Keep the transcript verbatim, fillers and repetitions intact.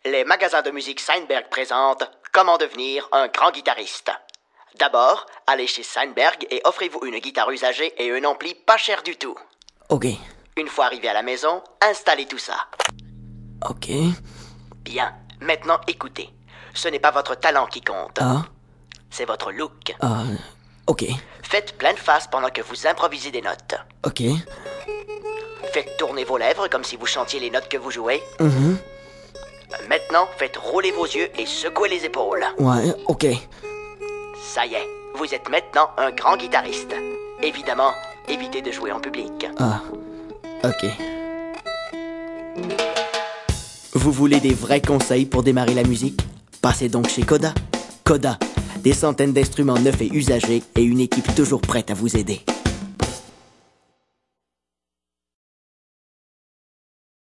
Les magasins de musique Seinberg présentent Comment devenir un grand guitariste. D'abord, allez chez Seinberg et offrez-vous une guitare usagée et un ampli pas cher du tout. Ok. Une fois arrivé à la maison, installez tout ça. Ok. Bien, maintenant écoutez. Ce n'est pas votre talent qui compte. Ah. C'est votre look. Ah. Ok. Faites plein de faces pendant que vous improvisez des notes. Ok. Faites tourner vos lèvres comme si vous chantiez les notes que vous jouez. Mhm. Maintenant, faites rouler vos yeux et secouer les épaules. Ouais, ok. Ça y est, vous êtes maintenant un grand guitariste. Évidemment, évitez de jouer en public. Ah. Ok. Vous voulez des vrais conseils pour démarrer la musique? Passez donc chez Coda. Coda, des centaines d'instruments neufs et usagés et une équipe toujours prête à vous aider.